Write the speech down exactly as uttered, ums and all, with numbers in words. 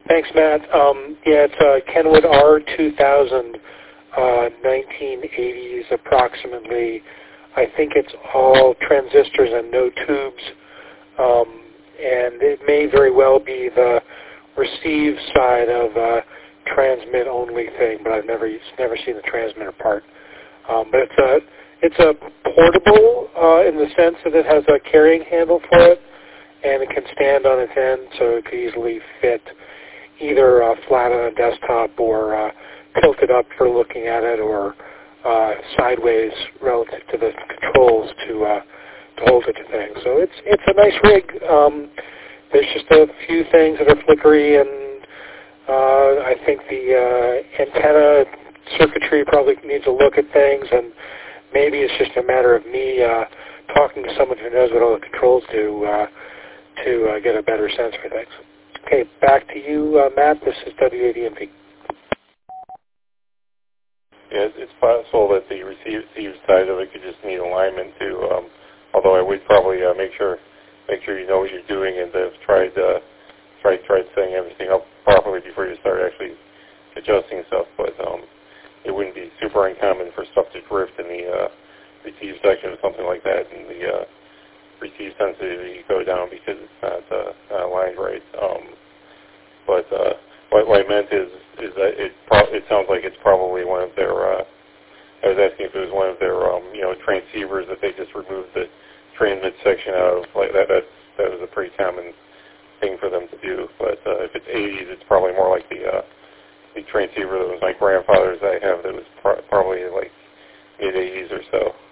Thanks, Matt. Um, yeah, it's uh, Kenwood R two thousand, uh, nineteen eighties approximately. I think it's all transistors and no tubes, um, and it may very well be the receive side of a transmit-only thing, but I've never never seen the transmitter part. Um, but it's a it's a portable uh, in the sense that it has a carrying handle for it, and it can stand on its end, so it could easily fit either uh, flat on a desktop or uh, tilted up for looking at it, or uh, sideways relative to the controls to uh, to hold it to things. So it's it's a nice rig. Um, there's just a few things that are flickery, and uh, I think the uh, antenna circuitry probably needs a look at things, and maybe it's just a matter of me uh, talking to someone who knows what all the controls do uh, to uh, get a better sense for things. Okay, back to you, uh, Matt. This is W A D M P. Yeah, it's possible that the receive, receive side of it could just need alignment too. Um, although I would probably uh, make sure make sure you know what you're doing and have tried uh, tried tried setting everything up properly before you start actually adjusting stuff. But um, it wouldn't be super uncommon for stuff to drift in the uh, receive section or something like that, and the uh, receive sensitivity go down because it's not, uh, not aligned right. Um, but uh, what, what I meant is is that it pro- it sounds like it's probably one of their. Uh, I was asking if it was one of their um, you know transceivers that they just removed the transmit section out of. Like that that that was a pretty common thing for them to do. But uh, if it's eighties, it's probably more like the uh, the transceiver that was my grandfather's I have that was pro- probably like mid eighties or so.